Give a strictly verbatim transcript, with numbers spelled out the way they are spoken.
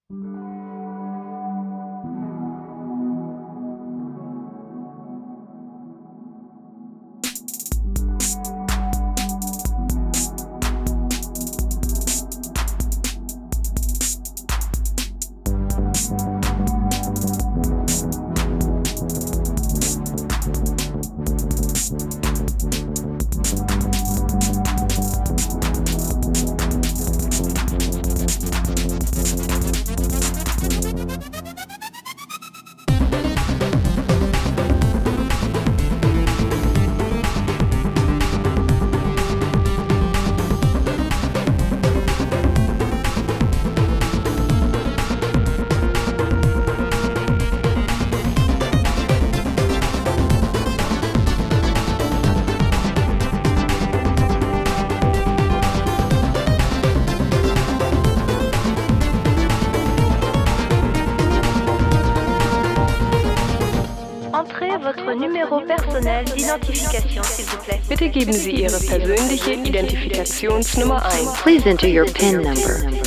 Votre numéro personnel d'identification, s'il vous plaît. Bitte geben Sie Ihre persönliche Identifikationsnummer ein. Please enter your P I N number.